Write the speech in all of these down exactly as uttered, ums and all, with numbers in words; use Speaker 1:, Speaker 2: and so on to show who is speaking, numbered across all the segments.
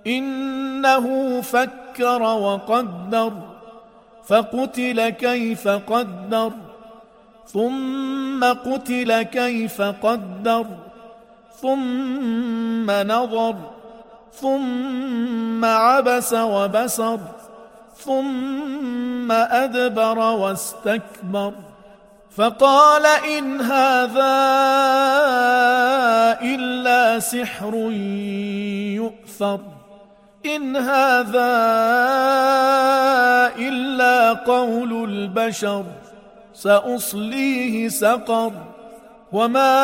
Speaker 1: إنه فكر وقدر فقتل كيف قدر ثم قتل كيف قدر ثم نظر ثم عبس وبسر ثم أدبر واستكبر فقال إن هذا إلا سحر يؤثر إن هذا إلا قول البشر سأصليه سقر وما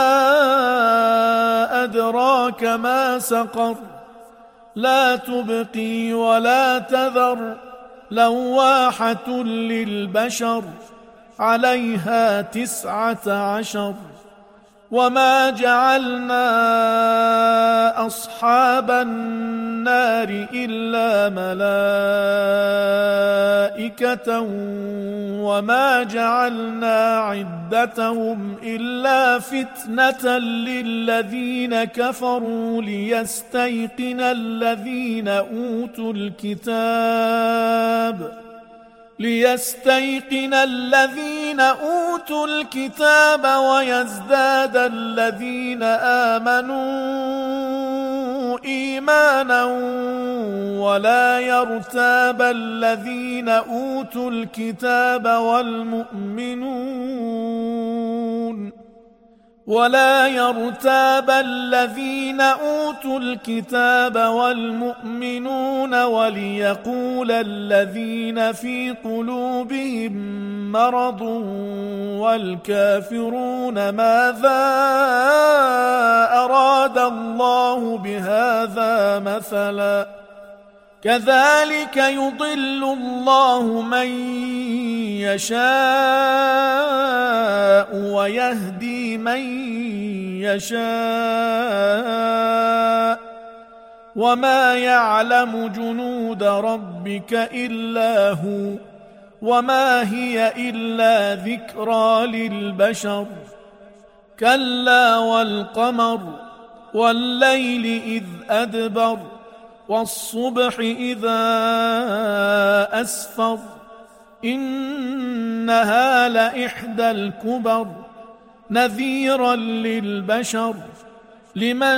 Speaker 1: أدراك ما سقر لا تبقي ولا تذر لواحة للبشر عليها تسعة عشر وما جعلنا أصحاب النار إلا ملائكة وما جعلنا عدتهم إلا فتنة للذين كفروا ليستيقن الذين أوتوا الكتاب ليستيقن الذين أوتوا الكتاب ويزداد الذين آمنوا إيمانا ولا يرتاب الذين أوتوا الكتاب والمؤمنون ولا يرتاب الذين أوتوا الكتاب والمؤمنون وليقول الذين في قلوبهم مرض والكافرون ماذا أراد الله بهذا مثلا كذلك يضل الله من يشاء ويهدي من يشاء وما يعلم جنود ربك إلا هو وما هي إلا ذكرى للبشر كلا والقمر والليل إذ أدبر والصبح إذا أسفر إنها لإحدى الكبر نذيرا للبشر لمن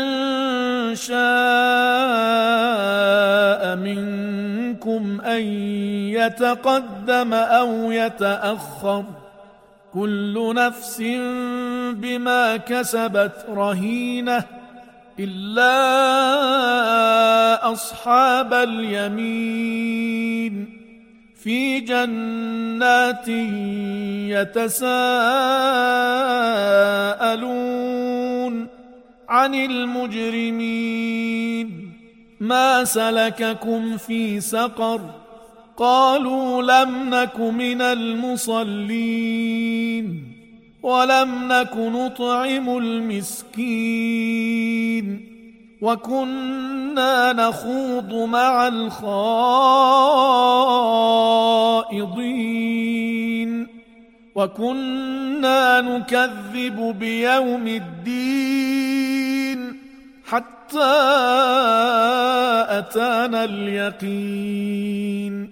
Speaker 1: شاء منكم أن يتقدم أو يتأخر كل نفس بما كسبت رهينة إلا أصحاب اليمين في جنات يتساءلون عن المجرمين ما سلككم في سقر قالوا لم نك من المصلين ولم نك نطعم المسكين وكنا نخوض مع الخائضين وكنا نكذب بيوم الدين حتى أتانا اليقين